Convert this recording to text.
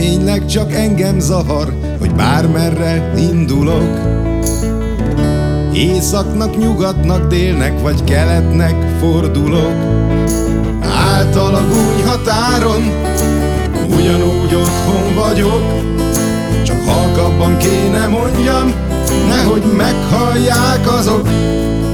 Tényleg csak engem zavar, hogy bármerre indulok. Északnak, nyugatnak, délnek vagy keletnek fordulok. Által a gúnyhatáron ugyanúgy otthon vagyok. Csak halkabban kéne mondjam, nehogy meghallják azok,